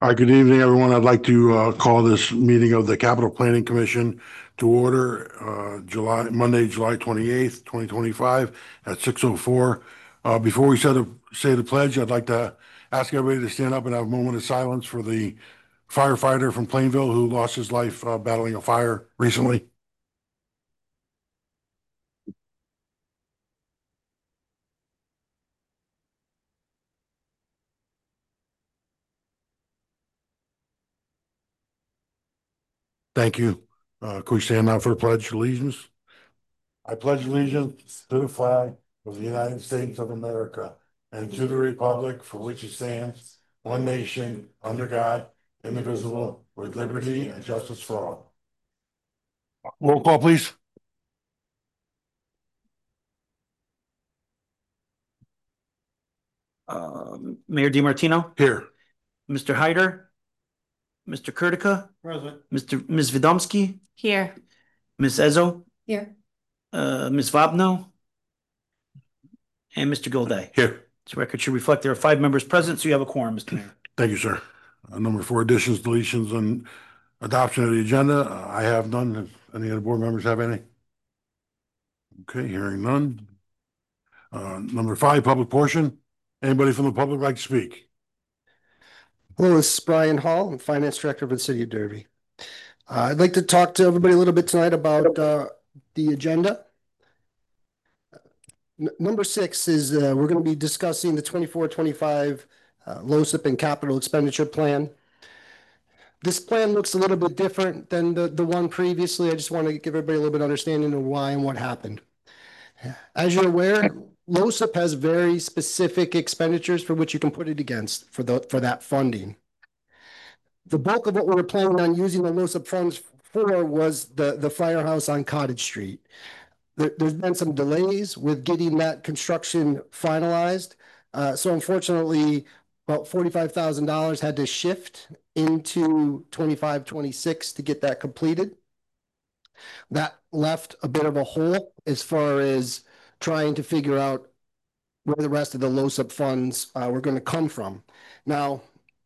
Hi, good evening, everyone. I'd like to call this meeting of the Capital Planning Commission to order Monday, July 28th, 2025 at 6:04. Before we say the pledge, I'd like to ask everybody to stand up and have a moment of silence for the firefighter from Plainville who lost his life battling a fire recently. Thank you. Could we stand now for the pledge of allegiance? I pledge allegiance to the flag of the United States of America and to the republic for which it stands, one nation, under God, indivisible, with liberty and justice for all. Roll call, please. Mayor DiMartino, Here. Mr. Hyder, Mr. Kurtica, Present. Ms. Vidomsky, Here. Ms. Ezo, Here. Ms. Vobno, and Mr. Gilday. Here. This record should reflect there are 5 members present, so you have a quorum, Mr. Mayor. Thank you, sir. Number 4, additions, deletions, and adoption of the agenda. I have none. If any other board members have any? Okay, hearing none. Number 5, public portion. Anybody from the public like to speak? Hello, this is Brian Hall. I'm Finance Director for the City of Derby. I'd like to talk to everybody a little bit tonight about the agenda. Number 6 is we're going to be discussing the 24-25 LOCIP and capital expenditure plan. This plan looks a little bit different than the one previously. I just want to give everybody a little bit of understanding of why and what happened. As you're aware, LOCIP has very specific expenditures for which you can put it against for that funding. The bulk of what we were planning on using the LOCIP funds for was the firehouse on Cottage Street. There's been some delays with getting that construction finalized. So unfortunately, about $45,000 had to shift into 25-26 to get that completed. That left a bit of a hole as far as trying to figure out where the rest of the LOCIP funds were going to come from. Now,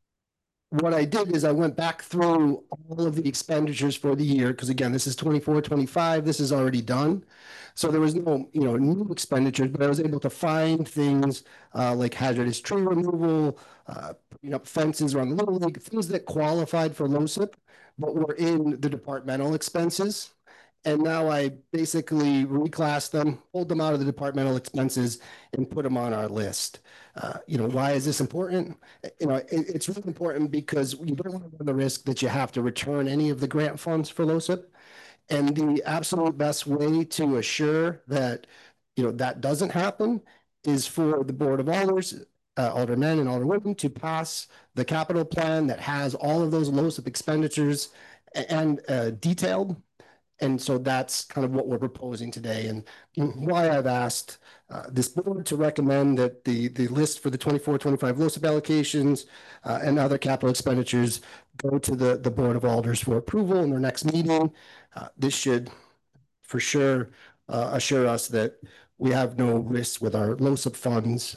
what I did is I went back through all of the expenditures for the year, because again, this is 24-25, this is already done. So there was no, new expenditures, but I was able to find things like hazardous tree removal, putting up fences around the Little League, things that qualified for LOCIP, but were in the departmental expenses. And now I basically reclassed them, pulled them out of the departmental expenses, and put them on our list. Why is this important? It's really important because you don't want to run the risk that you have to return any of the grant funds for LOCIP. And the absolute best way to assure that, that doesn't happen is for the Board of Alders, aldermen and alderwomen, to pass the capital plan that has all of those LOCIP expenditures and detailed. And so that's kind of what we're proposing today, and why I've asked this board to recommend that the list for the 24-25 LOCIP allocations and other capital expenditures go to the Board of Alders for approval in their next meeting. This should for sure assure us that we have no risks with our LOCIP funds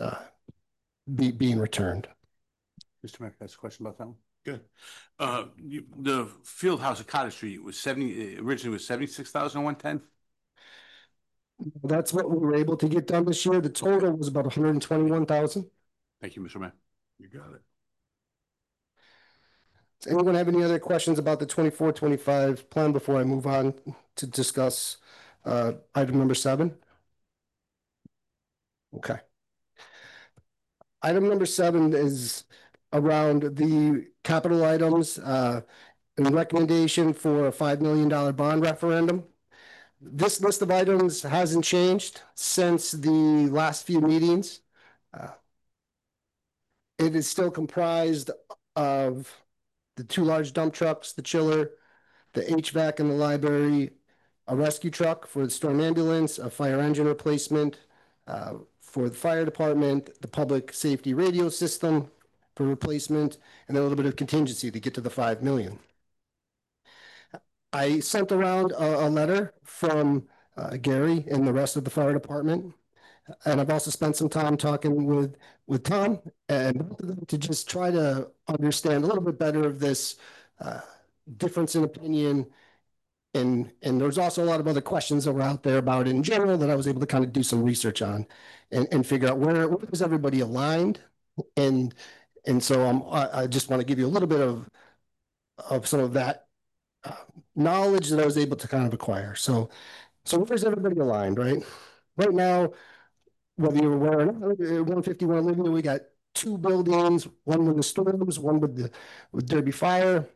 being returned. Mr. Mayor, can I ask a question about that one? Good. The field house at Cottage Street was originally was 76,110. That's what we were able to get done this year. The total was about 121,000. Thank you, Mr. Mayor. You got it. Does anyone have any other questions about the 24-25 plan before I move on to discuss item number 7? Okay. Item number 7 is around the capital items and recommendation for a $5 million bond referendum. This list of items hasn't changed since the last few meetings. It is still comprised of the 2 large dump trucks, the chiller, the HVAC in the library, a rescue truck for the storm ambulance, a fire engine replacement for the fire department, the public safety radio system for replacement, and then a little bit of contingency to get to the $5 million. I sent around a letter from Gary and the rest of the fire department And I've also spent some time talking with Tom and both of them to just try to understand a little bit better of this uh, difference in opinion. And there's also a lot of other questions that were out there about it in general that I was able to kind of do some research on and figure out where is everybody aligned. And and so I just want to give you a little bit of some of that uh, knowledge that I was able to kind of acquire. So where's everybody aligned, right? Right now, whether you're aware or not, 151 Olivia, we got two buildings, one with the storms, one with Derby Fire.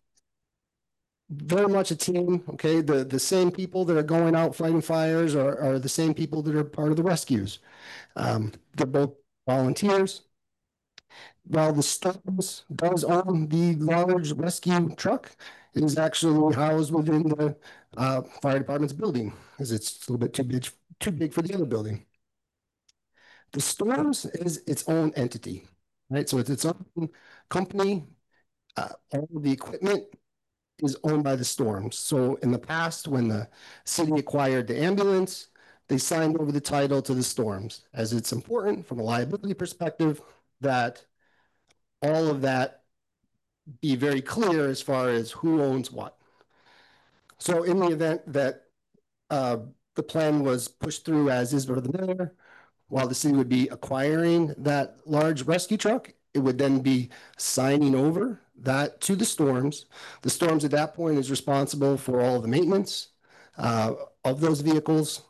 Very much a team, okay? The same people that are going out fighting fires are the same people that are part of the rescues. They're both volunteers. While the Storms does own the large rescue truck, it is actually housed within the fire department's building, because it's a little bit too big for the other building. The Storms is its own entity, right? So it's its own company. All the equipment is owned by the Storms. So in the past, when the city acquired the ambulance, they signed over the title to the Storms, as it's important from a liability perspective that all of that be very clear as far as who owns what. So in the event that the plan was pushed through as is for the mayor, while the city would be acquiring that large rescue truck, it would then be signing over that to the Storms. The Storms at that point is responsible for all the maintenance of those vehicles.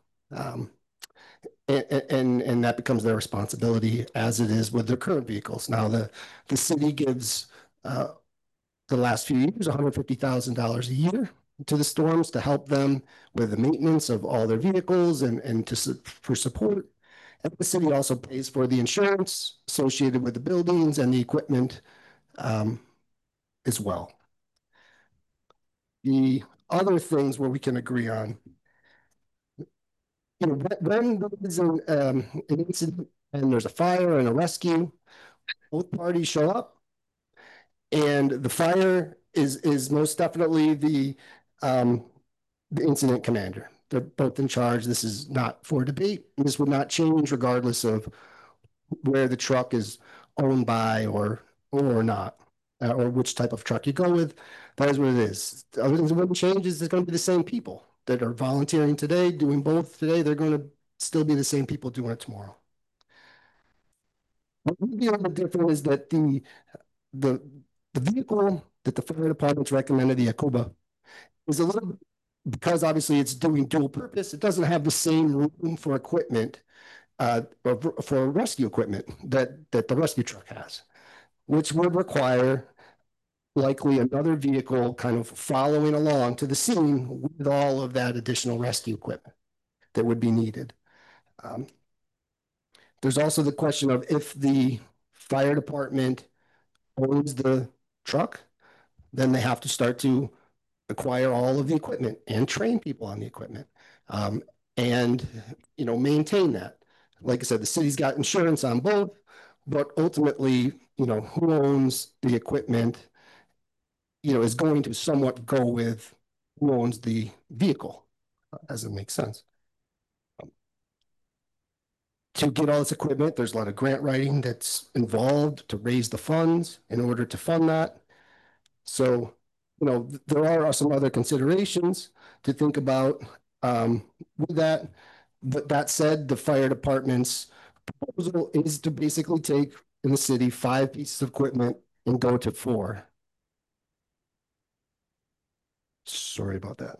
And that becomes their responsibility as it is with their current vehicles. Now, the city gives the last few years $150,000 a year to the Storms to help them with the maintenance of all their vehicles and for support. And the city also pays for the insurance associated with the buildings and the equipment as well. The other things where we can agree on, you know, when there is an incident and there's a fire and a rescue, both parties show up, and the fire is most definitely the incident commander. They're both in charge. This is not for debate. This would not change regardless of where the truck is owned by or not, or which type of truck you go with. That is what it is. The other things that wouldn't change is it's going to be the same people that are volunteering today, doing both today. They're going to still be the same people doing it tomorrow. What would be a little different is that the vehicle that the fire department's recommended, the Akuba, is a little, because obviously it's doing dual purpose, it doesn't have the same room for equipment, for rescue equipment that the rescue truck has, which would require likely another vehicle kind of following along to the scene with all of that additional rescue equipment that would be needed. There's also the question of if the fire department owns the truck, then they have to start to acquire all of the equipment and train people on the equipment, and maintain that. Like I said, the city's got insurance on both, but ultimately, who owns the equipment, is going to somewhat go with who owns the vehicle, as it makes sense. To get all this equipment, there's a lot of grant writing that's involved to raise the funds in order to fund that. So, there are some other considerations to think about with that. But that said, the fire department's proposal is to basically take in the city 5 pieces of equipment and go to 4. Sorry about that.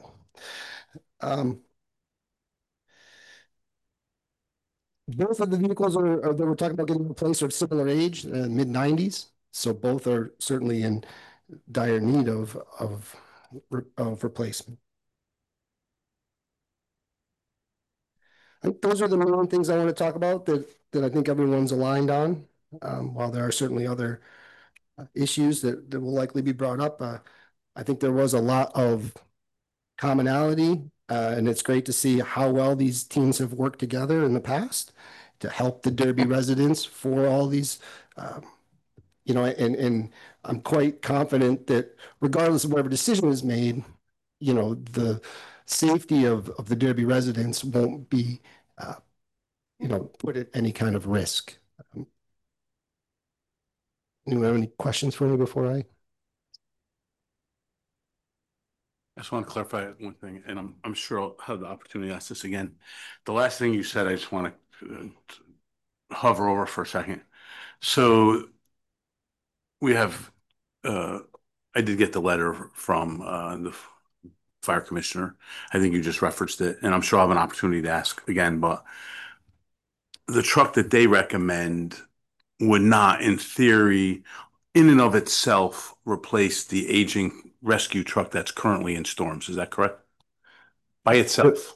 Both of the vehicles that we're talking about getting replaced are similar age, mid-90s. So both are certainly in dire need of replacement. I think those are the main things I want to talk about that I think everyone's aligned on. While there are certainly other issues that will likely be brought up, I think there was a lot of commonality, and it's great to see how well these teams have worked together in the past to help the Derby residents for all these, and I'm quite confident that regardless of whatever decision is made, the safety of the Derby residents won't be put at any kind of risk. Anyone have any questions for me before I? I just want to clarify one thing, and I'm sure I'll have the opportunity to ask this again. The last thing you said, I just want to hover over for a second. So we have, I did get the letter from the fire commissioner. I think you just referenced it, and I'm sure I'll have an opportunity to ask again, but the truck that they recommend would not, in theory, in and of itself, replace the aging rescue truck that's currently in storms. Is that correct? By itself?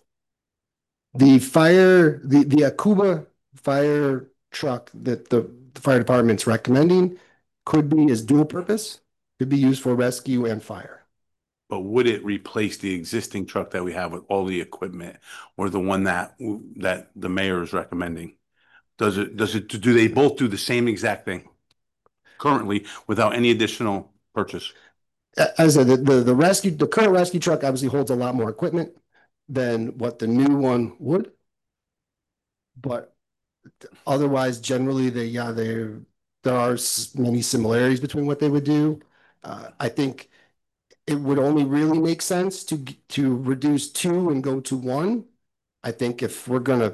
The Akuba fire truck that the fire department's recommending could be as dual purpose, could be used for rescue and fire. But would it replace the existing truck that we have with all the equipment, or the one that the mayor is recommending? Do they both do the same exact thing currently without any additional purchase? As I said, the current rescue truck obviously holds a lot more equipment than what the new one would. But otherwise, generally, there are many similarities between what they would do. I think it would only really make sense to reduce two and go to one. I think if we're gonna,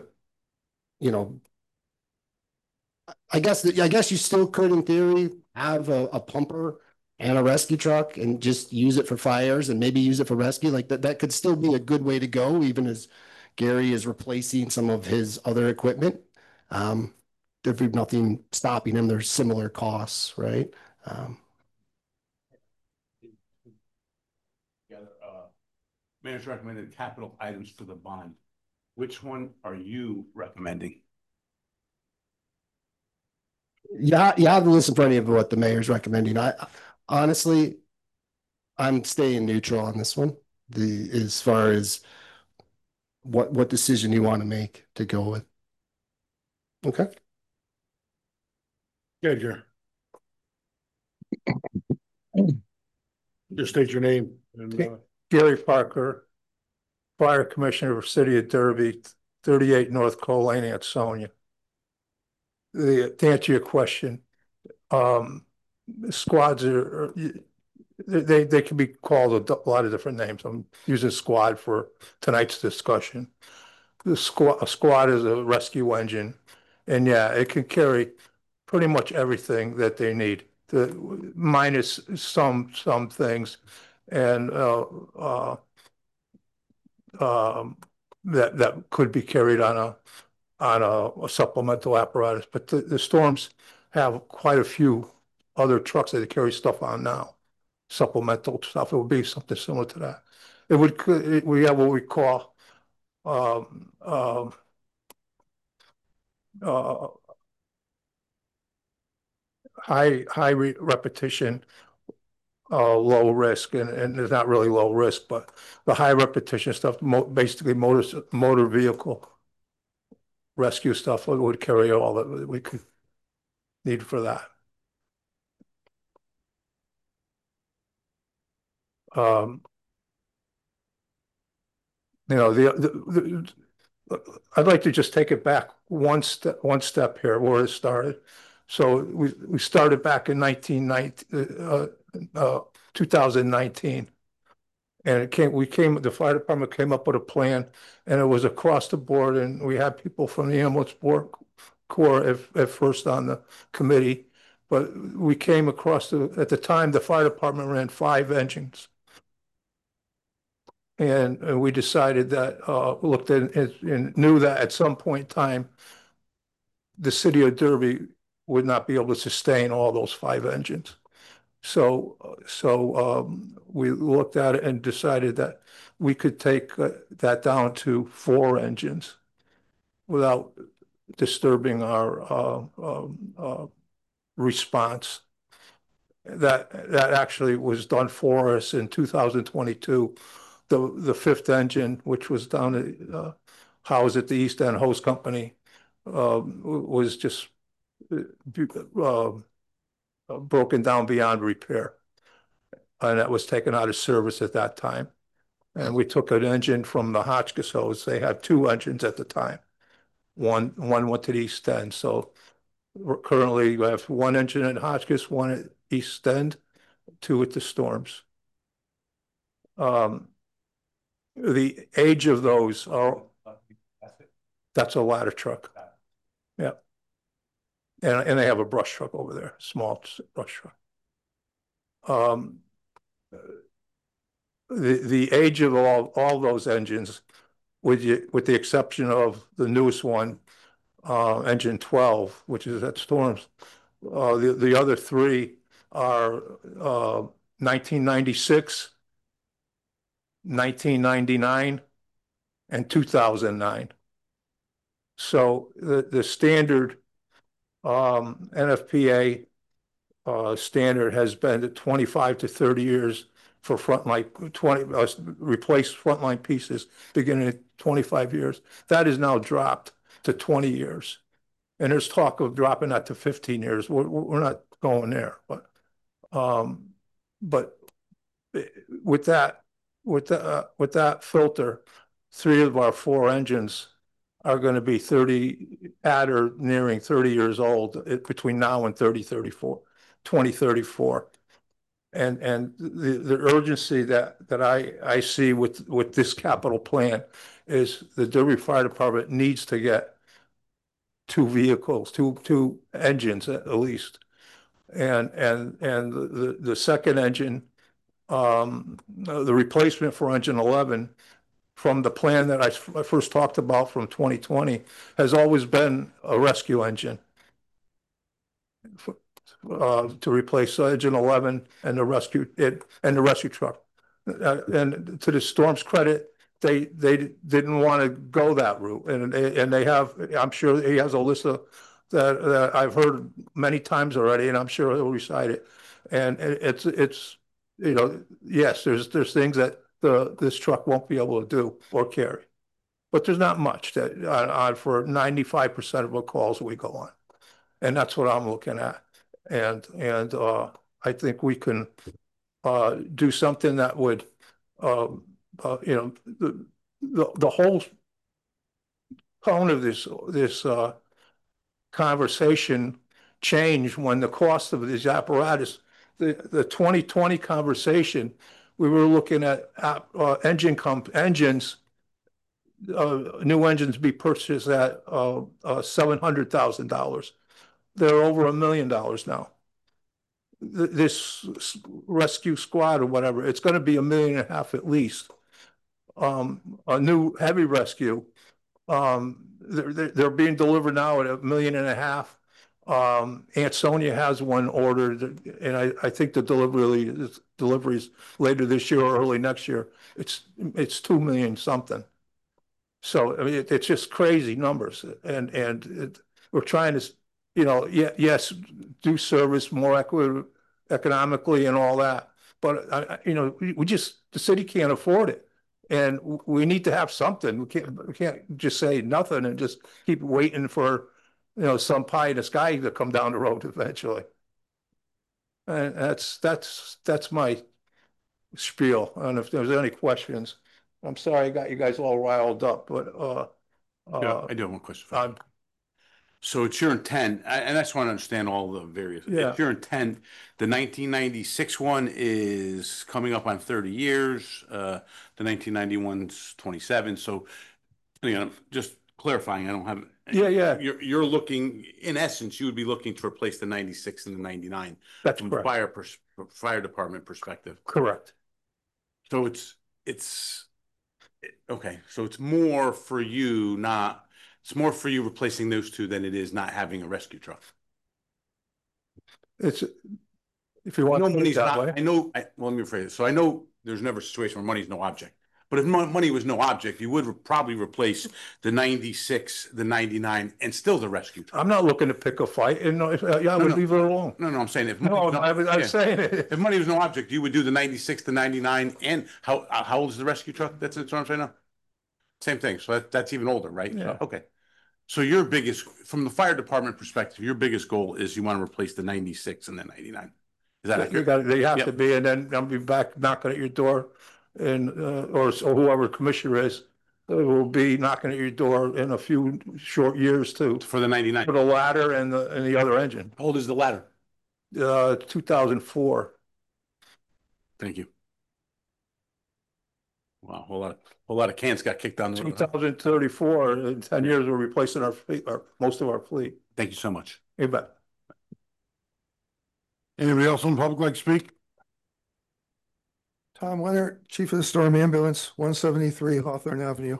I guess you still could, in theory, have a pumper and a rescue truck and just use it for fires and maybe use it for rescue. Like that could still be a good way to go, even as Gary is replacing some of his other equipment. There's nothing stopping him. There's similar costs, right? Mayor's recommended capital items for the bond. Which one are you recommending? Yeah, you have to listen for any of what the mayor's recommending. Honestly, I'm staying neutral on this one. As far as what decision you want to make to go with. Okay. Good, Jerry. Just state your name. And, Gary Parker, Fire Commissioner for City of Derby, 38 North Cole Lane, Ansonia. To answer your question, squads they can be called a lot of different names. I'm using squad for tonight's discussion. A squad is a rescue engine, and yeah, it can carry pretty much everything that they need. Minus some things, and that could be carried on a supplemental apparatus. But the storms have quite a few other trucks that they carry stuff on now, supplemental stuff. It would be something similar to that. We have what we call high repetition, low risk, and it's not really low risk, but the high repetition stuff, basically motor vehicle rescue stuff would carry all that we could need for that. I'd like to just take it back one step here where it started. So we started back in 2019, and the fire department came up with a plan, and it was across the board, and we had people from the ambulance corps at first on the committee, but we came across at the time the fire department ran 5 engines. And we decided that, looked at it and knew that at some point in time, the city of Derby would not be able to sustain all those 5 engines. So we looked at it and decided that we could take that down to 4 engines without disturbing our response. That actually was done for us in 2022. The 5th engine, which was down at housed at the East End Hose Company, was just broken down beyond repair, and that was taken out of service at that time. And we took an engine from the Hotchkiss Hose. They had 2 engines at the time, one went to the East End. So currently we have one engine at Hotchkiss, one at East End, two at the Storms. The age of those are, that's a ladder truck. Yeah. And they have a brush truck over there, small brush truck. The age of all those engines, with the exception of the newest one, engine 12, which is at Storms, the other three are 1996, 1999, and 2009. So the standard NFPA standard has been at 25 to 30 years for frontline, 20 replace frontline pieces beginning at 25 years. That is now dropped to 20 years. And there's talk of dropping that to 15 years. We're not going there, but with that filter, 3 of our 4 engines are going to be 30 at or nearing 30 years old between now and 2034. And the urgency that I see with this capital plan is the Derby Fire Department needs to get 2 vehicles, two engines at least. And the second engine, the replacement for engine 11 from the plan that I first talked about from 2020 has always been a rescue engine to replace engine 11 and the rescue truck. And to the Storm's credit, they didn't want to go that route, and they have. I'm sure he has a list of that I've heard many times already, and I'm sure he'll recite it. And it's yes, there's things that this truck won't be able to do or carry, but there's not much that for 95% of the calls we go on, and that's what I'm looking at. And I think we can do something that would the whole tone of this conversation changed when the cost of these apparatus, the 2020 conversation, we were looking at engines, new engines be purchased at $700,000. They're over $1 million now. This rescue squad or whatever, it's going to be $1.5 million at least. A new heavy rescue, they're being delivered now at $1.5 million. Aunt Sonia has one ordered, and I think the deliveries later this year or early next year. It's $2 million something. So I mean, it's just crazy numbers, and we're trying to, yes, do service more economically and all that, but the city can't afford it, and we need to have something. We can't just say nothing and just keep waiting for some pie in the sky to come down the road eventually. And that's my spiel. And if there's any questions, I'm sorry I got you guys all riled up, but yeah, I do have one question for you. So it's your intent, and I just want to understand all the various. Yeah. It's your intent. The 1996 one is coming up on 30 years. The 1991's 27. So, just clarifying, I don't have. Yeah. You're looking, in essence, you would be looking to replace the 96 and the 99. That's from correct. Fire department perspective. Correct. So it's okay. So it's more for you, it's more for you replacing those two than it is not having a rescue truck. It's, if you want to put it that way. Well, let me rephrase it. So I know there's never a situation where money is no object. But if money was no object, you would probably replace the 96, the 99, and still the rescue truck. I'm not looking to pick a fight, and I would leave it alone. No, I'm saying I'm saying it. If money was no object, you would do the 96, the 99, and how old is the rescue truck? That's what I'm saying now. Same thing. So that's even older, right? Yeah. Okay. So from the fire department perspective, your biggest goal is you want to replace the 96 and the 99. Is that accurate? They have to be, and then I'll be back knocking at your door, and or whoever commissioner is, will be knocking at your door in a few short years too. For the 99. For the ladder and the other engine, How old is the ladder? 2004. Thank you. Wow, a lot of cans got kicked down the road. 2034, in 10 years, we're replacing our fleet, most of our fleet. Thank you so much. You bet. Anybody else in the public like to speak? Tom Leonard, Chief of the Storm Ambulance, 173 Hawthorne Avenue.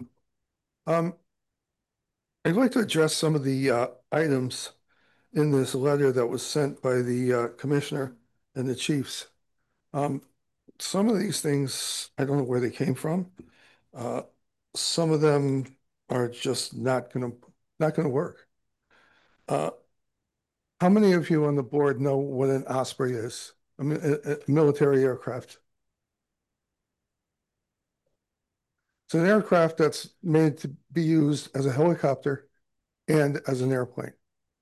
I'd like to address some of the items in this letter that was sent by the commissioner and the chiefs. Some of these things, I don't know where they came from. Some of them are just not gonna work. How many of you on the board know what an Osprey is? I mean, a military aircraft. It's an aircraft that's made to be used as a helicopter and as an airplane.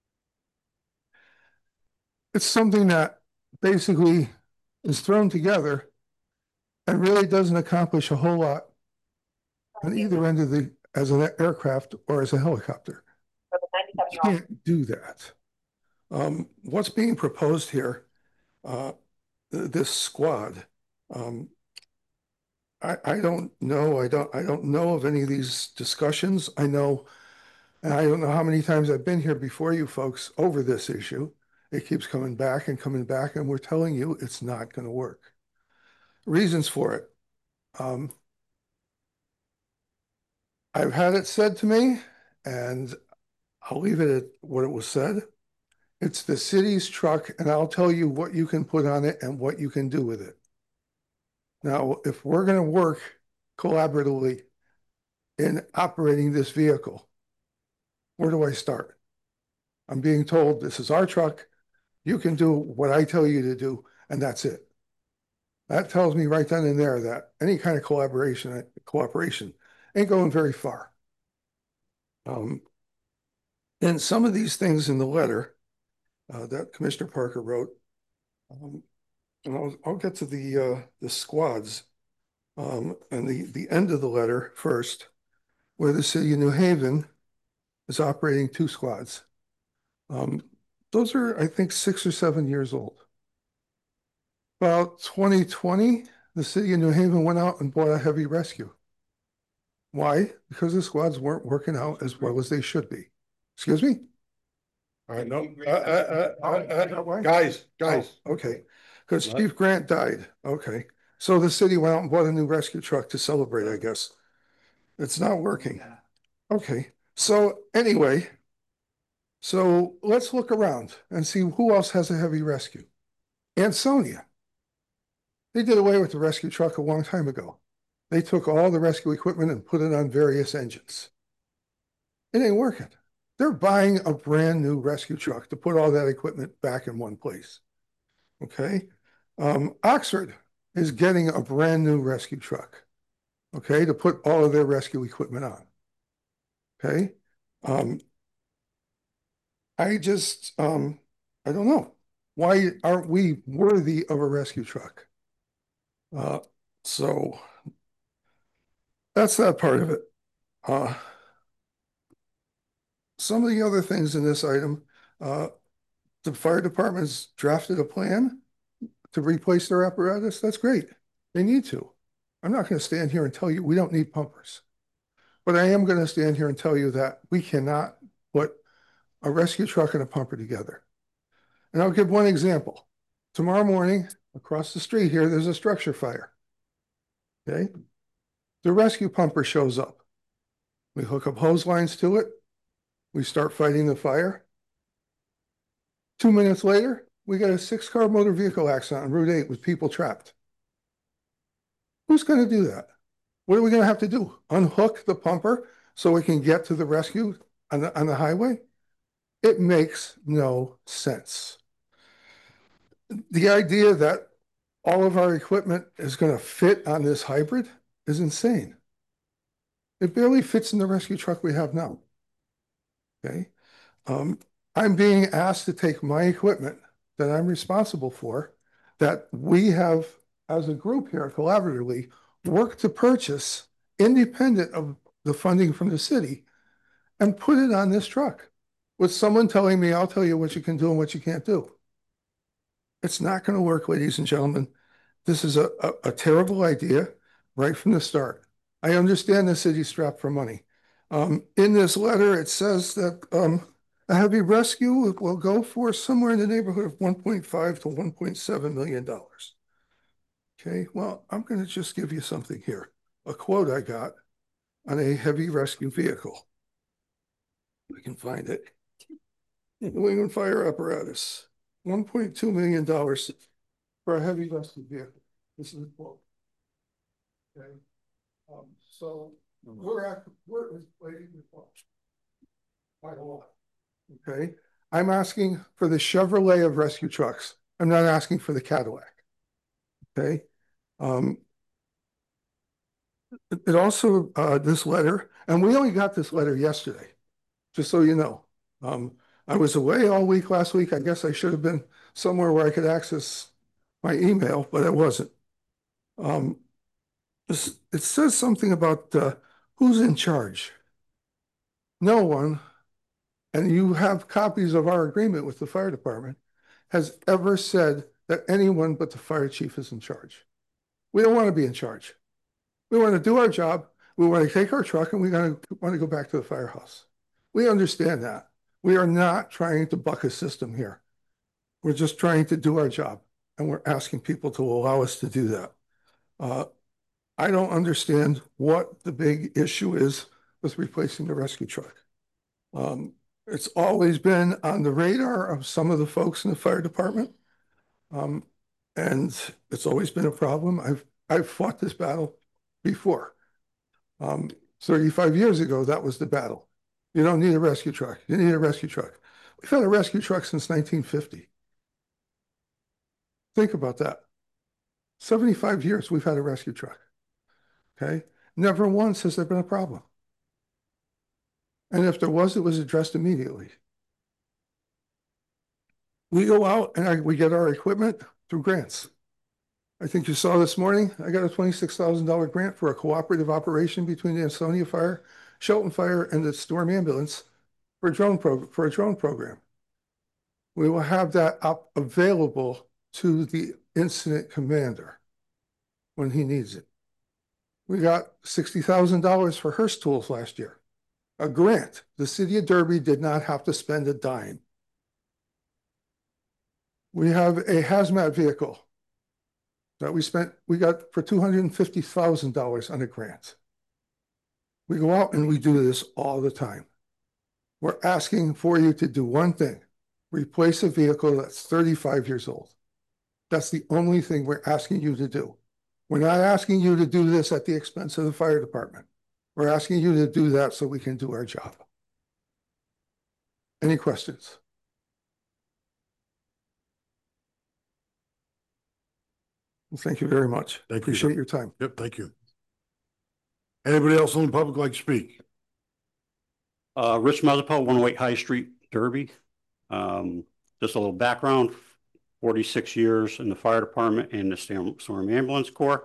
It's something that basically is thrown together and really doesn't accomplish a whole lot on either end of as an aircraft or as a helicopter. You can't do that. What's being proposed here, this squad, I don't know. I don't know of any of these discussions. I know, and I don't know how many times I've been here before you folks over this issue. It keeps coming back, and we're telling you it's not going to work. Reasons for it. I've had it said to me, and I'll leave it at what it was said. It's the city's truck, and I'll tell you what you can put on it and what you can do with it. Now, if we're going to work collaboratively in operating this vehicle, where do I start? I'm being told this is our truck. You can do what I tell you to do, and that's it. That tells me right then and there that any kind of cooperation ain't going very far. And some of these things in the letter that Commissioner Parker wrote, and I'll get to the squads and the end of the letter first, where the city of New Haven is operating 2 squads. Those are, I think, 6 or 7 years old. About 2020, the city of New Haven went out and bought a heavy rescue. Why? Because the squads weren't working out as well as they should be. Excuse me? All right, no, guys. Oh, okay, because Chief Grant died. Okay, so the city went out and bought a new rescue truck to celebrate, I guess. It's not working. Okay, so anyway, so let's look around and see who else has a heavy rescue. Ansonia. They did away with the rescue truck a long time ago. They took all the rescue equipment and put it on various engines. It ain't working. They're buying a brand new rescue truck to put all that equipment back in one place. Okay. Oxford is getting a brand new rescue truck. Okay. To put all of their rescue equipment on. Okay. I don't know. Why aren't we worthy of a rescue truck? So that's that part of it. Some of the other things in this item, the fire department's drafted a plan to replace their apparatus. That's great. They need to. I'm not going to stand here and tell you we don't need pumpers. But I am going to stand here and tell you that we cannot put a rescue truck and a pumper together. And I'll give one example. Tomorrow morning, across the street here, there's a structure fire. Okay? The rescue pumper shows up. We hook up hose lines to it. We start fighting the fire. 2 minutes later, we got a 6-car motor vehicle accident on Route 8 with people trapped. Who's going to do that? What are we going to have to do? Unhook the pumper so we can get to the rescue on the highway? It makes no sense. The idea that all of our equipment is going to fit on this hybrid is insane. It barely fits in the rescue truck we have now. Okay. I'm being asked to take my equipment that I'm responsible for, that we have as a group here collaboratively worked to purchase independent of the funding from the city and put it on this truck with someone telling me, I'll tell you what you can do and what you can't do. It's not going to work, ladies and gentlemen. This is a terrible idea right from the start. I understand the city's strapped for money. In this letter, it says that a heavy rescue will go for somewhere in the neighborhood of 1.5 to 1.7 million dollars. Okay, well, I'm going to just give you something here. A quote I got on a heavy rescue vehicle. I can find it. New England Fire Apparatus, $1.2 million for a heavy rescue vehicle. This is a quote. Okay, so we're waiting quite a lot. Okay, I'm asking for the Chevrolet of rescue trucks. I'm not asking for the Cadillac. Okay, it also this letter, and we only got this letter yesterday, just so you know. I was away all week last week. I guess I should have been somewhere where I could access my email, but I wasn't. It says something about who's in charge. No one, and you have copies of our agreement with the fire department, has ever said that anyone but the fire chief is in charge. We don't want to be in charge. We want to do our job. We want to take our truck and we want to go back to the firehouse. We understand that. We are not trying to buck a system here. We're just trying to do our job, and we're asking people to allow us to do that. I don't understand what the big issue is with replacing the rescue truck. It's always been on the radar of some of the folks in the fire department, and it's always been a problem. I've fought this battle before. 35 years ago, that was the battle. You don't need a rescue truck. You need a rescue truck. We've had a rescue truck since 1950. Think about that. 75 years we've had a rescue truck. Okay? Never once has there been a problem. And if there was, it was addressed immediately. We go out and we get our equipment through grants. I think you saw this morning, I got a $26,000 grant for a cooperative operation between the Ansonia Fire, Shelton Fire, and the Storm Ambulance for a drone program. We will have that up available to the incident commander when he needs it. We got $60,000 for Hearst tools last year. A grant. The city of Derby did not have to spend a dime. We have a hazmat vehicle that we got for $250,000 on a grant. We go out and we do this all the time. We're asking for you to do one thing: replace a vehicle that's 35 years old. That's the only thing we're asking you to do. We're not asking you to do this at the expense of the fire department. We're asking you to do that so we can do our job. Any questions? Well, thank you very much. Thank you. Appreciate your time. Yep, thank you. Anybody else in the public like to speak? Rich Mazzapo, 108 High Street, Derby. Just a little background: 46 years in the fire department and the Storm Ambulance Corps.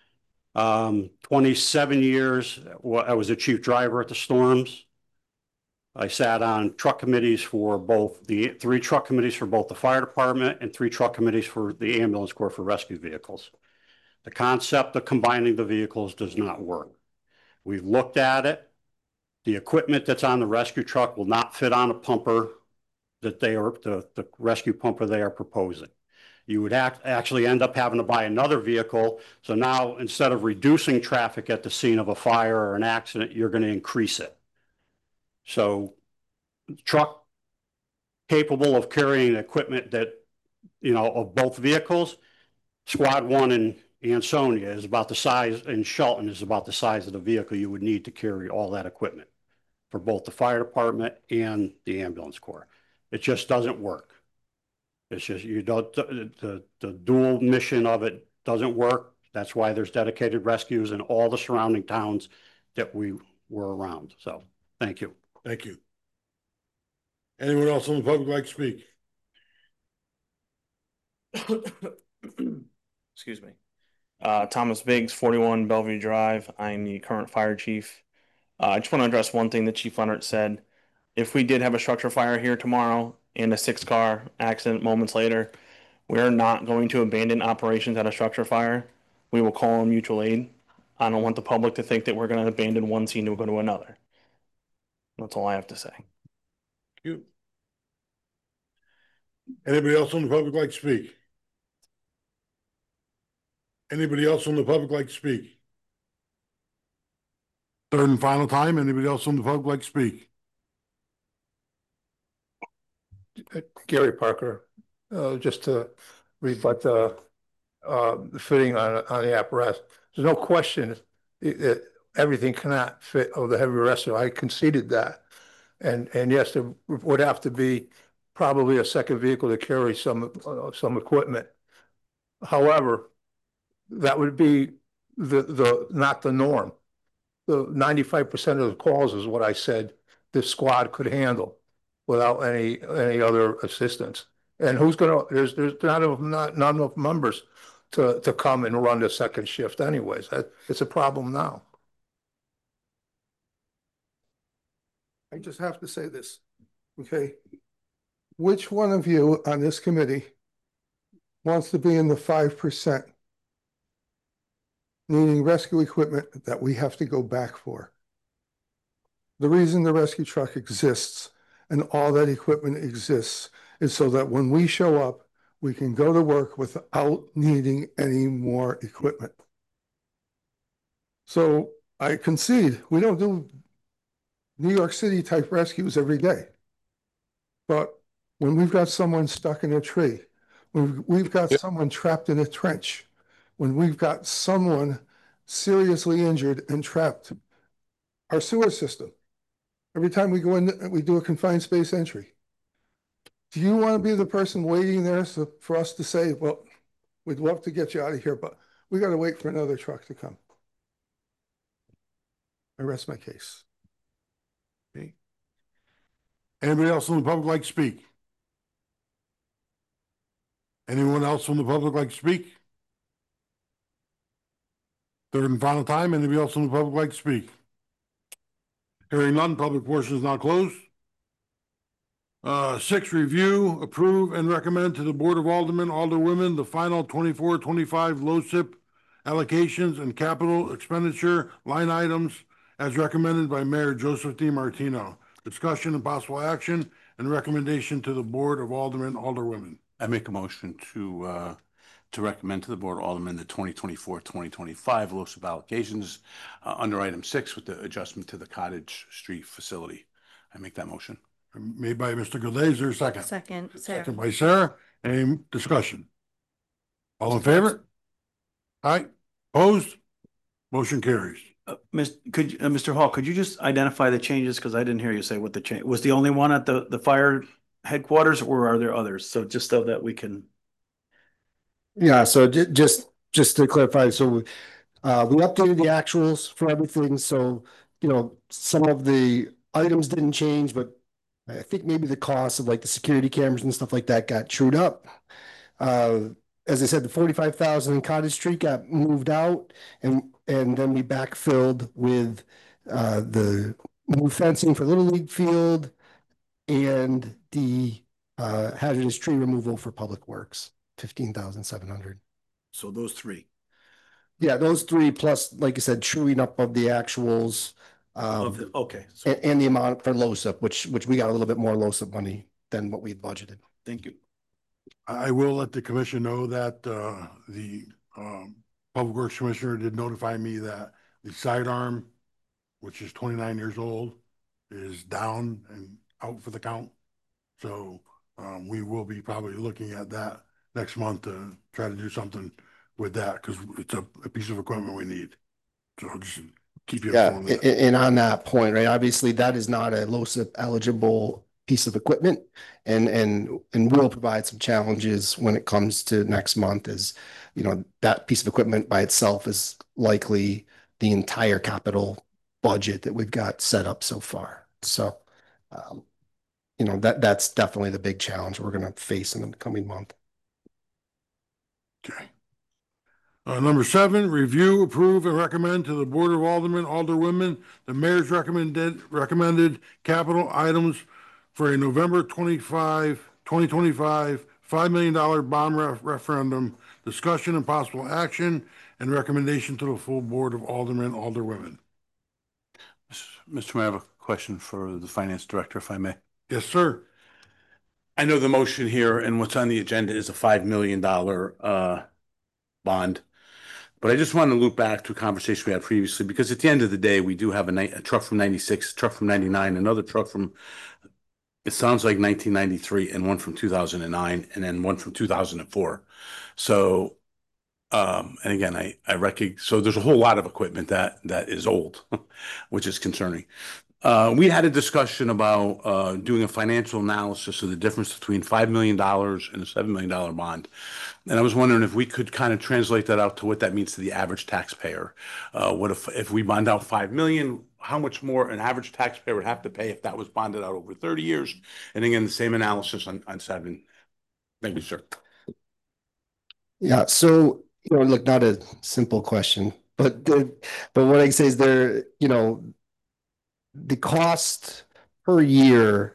27 years, I was a chief driver at the storms. I sat on truck committees for both the 3 truck committees for both the fire department and 3 truck committees for the ambulance corps for rescue vehicles. The concept of combining the vehicles does not work. We've looked at it. The equipment that's on the rescue truck will not fit on a pumper that the rescue pumper they are proposing. You would actually end up having to buy another vehicle. So now, instead of reducing traffic at the scene of a fire or an accident, you're going to increase it. So, truck capable of carrying equipment that, of both vehicles. Squad 1 in Ansonia is about the size, and Shelton is about the size of the vehicle you would need to carry all that equipment for both the fire department and the ambulance corps. It just doesn't work. It's just, the dual mission of it doesn't work. That's why there's dedicated rescues in all the surrounding towns that we were around. So, thank you. Thank you. Anyone else in the public like to speak? Excuse me. Thomas Biggs, 41 Bellevue Drive. I'm the current fire chief. I just want to address one thing that Chief Leonard said. If we did have a structure fire here tomorrow and a 6-car accident moments later, we are not going to abandon operations at a structure fire. We will call in mutual aid. I don't want the public to think that we're going to abandon one scene to go to another. That's all I have to say. You. Anybody else on the public like to speak? Anybody else on the public like to speak? Third and final time, anybody else on the public like to speak? Gary Parker, just to rebut the fitting on the apparatus. There's no question that everything cannot fit of the heavy rescue. I conceded that. And yes, there would have to be probably a second vehicle to carry some equipment. However, that would be not the norm. The 95% of the calls is what I said the squad could handle without any other assistance. And who's gonna, there's not enough members to come and run the second shift anyways. It's a problem now. I just have to say this, okay? Which one of you on this committee wants to be in the 5% needing rescue equipment that we have to go back for? The reason the rescue truck exists and all that equipment exists is so that when we show up, we can go to work without needing any more equipment. So I concede, we don't do New York City type rescues every day. But when we've got someone stuck in a tree, when we've got someone trapped in a trench, when we've got someone seriously injured and trapped, our sewer system, every time we go in, we do a confined space entry. Do you want to be the person waiting there for us to say, well, we'd love to get you out of here, but we got to wait for another truck to come? I rest my case. Okay. Anybody else from the public like to speak? Anyone else from the public like to speak? Third and final time, anybody else from the public like to speak? Hearing none, public portion is now closed. 6, review, approve, and recommend to the Board of Aldermen, Alderwomen, the final 24-25 LoCIP allocations and capital expenditure line items as recommended by Mayor Joseph DiMartino. Discussion and possible action and recommendation to the Board of Aldermen, Alderwomen. I make a motion to recommend to the Board of Aldermen the 2024-2025 LoCIP allocations under item 6 with the adjustment to the Cottage Street facility. I make that motion. Made by Mr. Goulet, is there a second? Second, Second Sarah. by Sarah. Any discussion? All in favor? Aye. Opposed? Motion carries. Mr. Hall, could you just identify the changes? Because I didn't hear you say what the change was. The only one at the fire headquarters, or are there others? So just so that we can. Yeah, so just to clarify, so we updated the actuals for everything, so, some of the items didn't change, but I think maybe the cost of like the security cameras and stuff like that got trued up. As I said, the 45,000 in Cottage Street got moved out, and then we backfilled with the new fencing for Little League Field and the hazardous tree removal for Public Works, 15,700. So those 3. Yeah, those 3 plus, like I said, truing up of the actuals. Okay. So And the amount for LoCIP, which we got a little bit more LoCIP money than what we had budgeted. thank you. I will let the commission know that the Public Works Commissioner did notify me that the sidearm, which is 29 years old, is down and out for the count. So we will be probably looking at that next month to try to do something with that, because it's a piece of equipment we need. So just keep you Yeah, informed of that. and on that point, right, obviously that is not a LoCIP eligible piece of equipment, and will provide some challenges when it comes to next month. Is that piece of equipment by itself is likely the entire capital budget that we've got set up so far. So that's definitely the big challenge we're going to face in the coming month. Okay. Number 7, review, approve, and recommend to the Board of Aldermen, Alderwomen, the mayor's recommended capital items for a November 2025, $5 million bond referendum, discussion and possible action, and recommendation to the full Board of Aldermen, Alderwomen. Mr. Mayor, I have a question for the finance director, if I may. Yes, sir. I know the motion here and what's on the agenda is a $5 million bond. But I just want to loop back to a conversation we had previously, because at the end of the day, we do have a truck from 96, a truck from 99, another truck from, it sounds like 1993, and one from 2009, and then one from 2004. So, and again, I recognize, so there's a whole lot of equipment that is old, which is concerning. We had a discussion about doing a financial analysis of the difference between $5 million and a $7 million bond. And I was wondering if we could kind of translate that out to what that means to the average taxpayer. What if we bond out 5 million, how much more an average taxpayer would have to pay if that was bonded out over 30 years? And again, the same analysis on 7. Thank you, sir. Yeah, so, look, not a simple question, but what I can say is the cost per year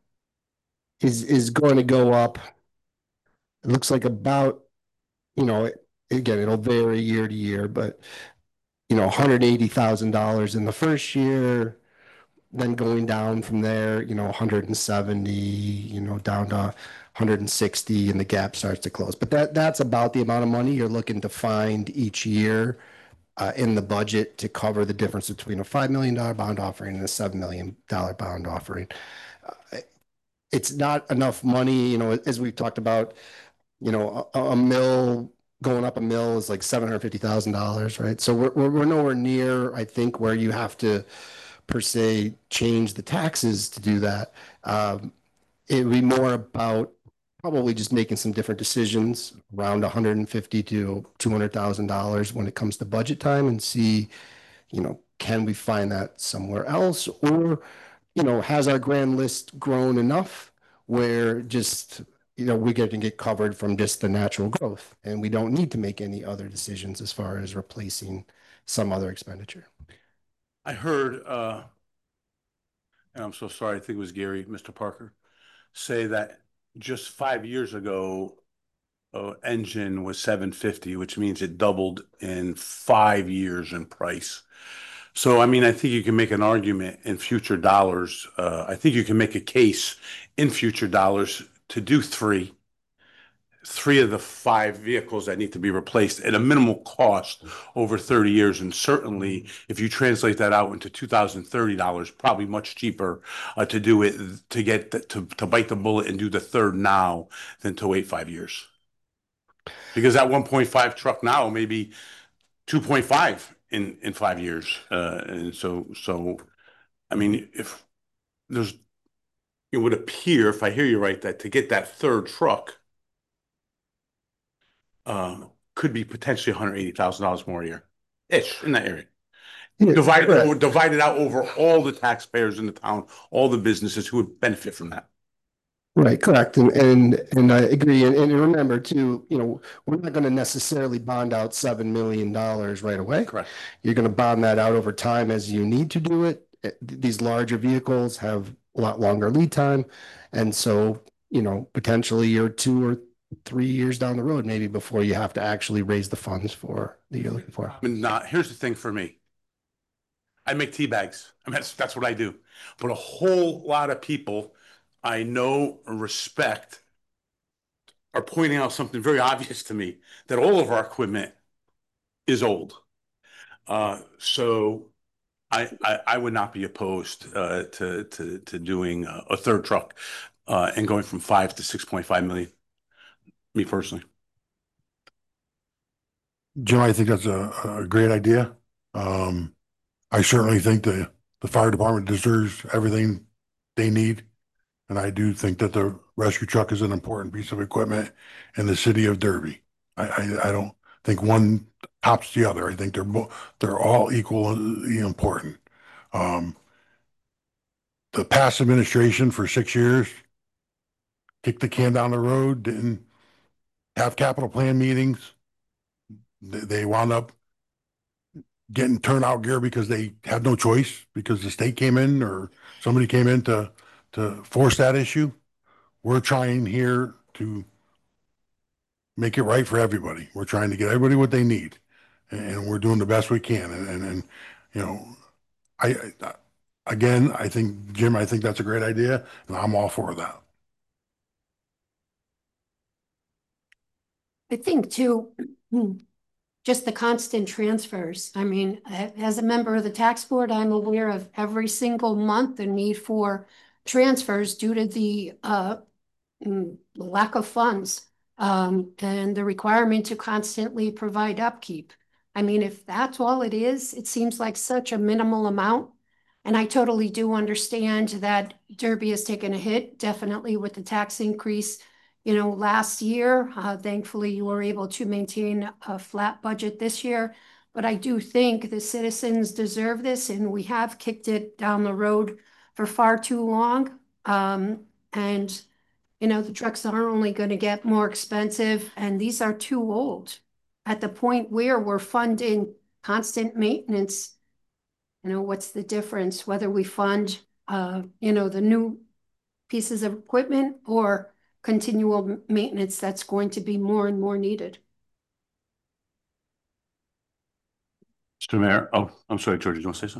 is going to go up. It looks like about, again, it'll vary year to year, but $180,000 in the first year, then going down from there, 170, down to 160, and the gap starts to close. But that's about the amount of money you're looking to find each year in the budget to cover the difference between a $5 million bond offering and a $7 million bond offering. It's not enough money, as we've talked about, a mill going up a mill is like $750,000, right? So we're nowhere near, I think, where you have to per se change the taxes to do that. It would be more about probably just making some different decisions around $150,000 to $200,000 when it comes to budget time, and see, can we find that somewhere else, or has our grand list grown enough where just we can get covered from just the natural growth, and we don't need to make any other decisions as far as replacing some other expenditure. I heard, and I'm so sorry, I think it was Gary, Mr. Parker, say that just 5 years ago, engine was $750, which means it doubled in 5 years in price. So, I mean, I think you can make an argument in future dollars. I think you can make a case in future dollars to do three of the 5 vehicles that need to be replaced at a minimal cost over 30 years. And certainly, if you translate that out into $2,030, probably much cheaper to do it, to get to bite the bullet and do the third now than to wait 5 years. Because that 1.5 truck now may be 2.5 in 5 years. And so, I mean, if there's, it would appear, if I hear you right, that to get that third truck could be potentially $180,000 more a year, ish, in that area. Yeah, Divided out over all the taxpayers in the town, all the businesses who would benefit from that. Right, correct. And I agree. And remember too, we're not going to necessarily bond out $7 million right away. Correct. You're going to bond that out over time as you need to do it. These larger vehicles have a lot longer lead time. And so, potentially you're 2 or 3 years down the road, maybe, before you have to actually raise the funds for that you're looking for. I mean, here's the thing for me. I make tea bags. I mean, that's what I do. But a whole lot of people I know and respect are pointing out something very obvious to me, that all of our equipment is old. So I would not be opposed to doing a third truck and going from 5 to 6.5 million. Me personally. Jim, I think that's a great idea. I certainly think the fire department deserves everything they need. And I do think that the rescue truck is an important piece of equipment in the city of Derby. I don't think one tops the other. I think they're all equally important. The past administration for 6 years kicked the can down the road, didn't have capital plan meetings, They wound up getting turnout gear because they had no choice, because the state came in or somebody came in to force that issue. We're trying here to make it right for everybody. We're trying to get everybody what they need, and we're doing the best we can. And you know, again, I think, Jim, I think that's a great idea, and I'm all for that. I think too, just the constant transfers. I mean, as a member of the tax board, I'm aware of every single month the need for transfers due to the lack of funds and the requirement to constantly provide upkeep. I mean, if that's all it is, it seems like such a minimal amount. And I totally do understand that Derby has taken a hit, definitely with the tax increase. You know, last year, thankfully, you were able to maintain a flat budget this year. But I do think the citizens deserve this, and we have kicked it down the road for far too long. And you know, the trucks are only going to get more expensive, and these are too old. At the point where we're funding constant maintenance, you know, what's the difference whether we fund, you know, the new pieces of equipment or continual maintenance that's going to be more and more needed? Mr. Mayor, oh, I'm sorry, George, you want to say so?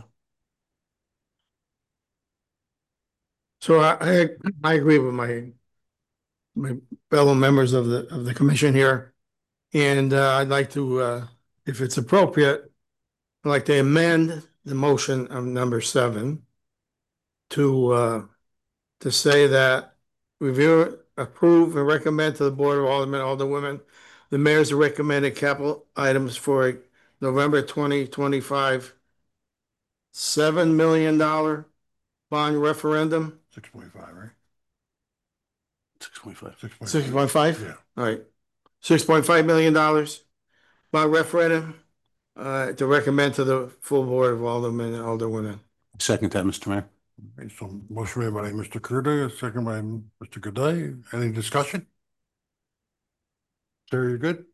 So I agree with my fellow members of the commission here. And I'd like to, if it's appropriate, I'd like to amend the motion of number 7 to say that review, approve, and recommend to the Board of Aldermen, Alderwomen, the mayor's recommended capital items for November 2025 $7 million bond referendum. 6.5, right? 6.5. 6.5? Yeah. All right. $6.5 million bond referendum to recommend to the full Board of Aldermen and Alderwomen. Second that, Mr. Mayor. Okay, so motion made by Mr. Kurda, second by Mr. Goday. Any discussion? Sarah, you good?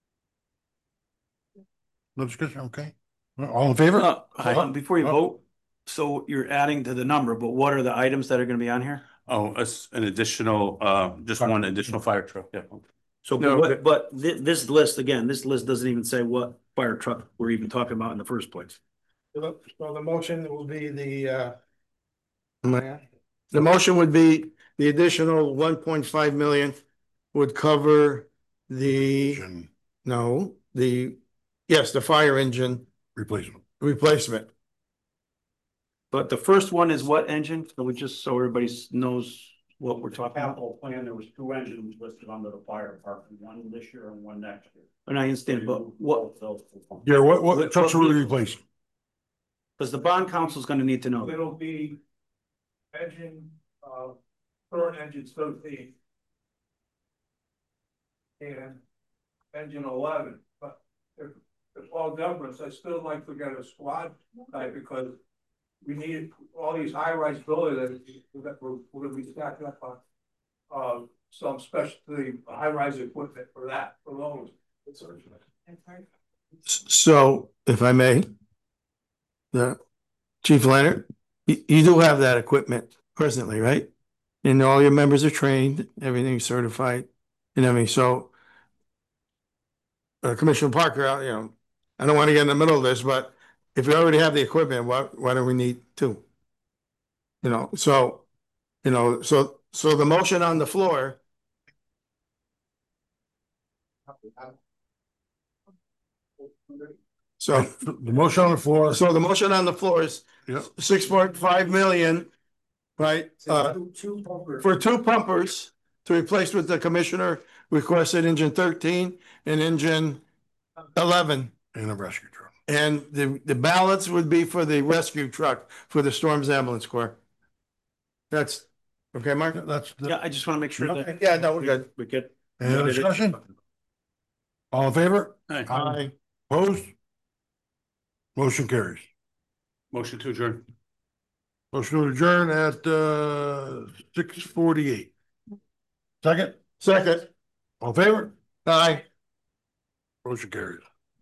No discussion, okay. All in favor? Hold on, before you vote, so you're adding to the number, but what are the items that are gonna be on here? Oh, it's an additional, just one additional fire truck, yeah. So, No, but this list, again, this list doesn't even say what fire truck we're even talking about in the first place. So the motion will be the motion would be the additional 1.5 million would cover the, no, yes, the fire engine Replacement. replacement. But the first one is what engine? So we just, so everybody knows what we're talking about. Capital plan, there was 2 engines listed under the fire department, one this year and one next year. And I understand, but what, Yeah, what trucks are we replacing? because the bond council is gonna need to know. It'll be engine, current engine 13. And engine 11, but if all difference, I still like to get a squad type because we need all these high-rise buildings that we're gonna be stacking up on some specialty high-rise equipment for that, for those. So, if I may, the Chief Leonard, you do have that equipment presently, right? And all your members are trained, everything's certified and everything, so Commissioner Parker, you know, I don't want to get in the middle of this, but if we already have the equipment, why do we need 2? You know, so the motion on the floor. So The motion on the floor. so the motion on the floor is Yeah. 6.5 million, right? For 2 pumpers to replace with the commissioner requested engine 13 and engine 11. And a rescue truck. And the balance would be for the rescue truck for the Storms Ambulance Corps. That's, okay, Mark? That's, Yeah, I just wanna make sure that. Yeah, no, we're good. We get. any other discussion? All in favor? Aye. Opposed? Motion carries. Motion to adjourn. Motion to adjourn at 6:48. Second, Second. all in favor? Aye. Motion carries.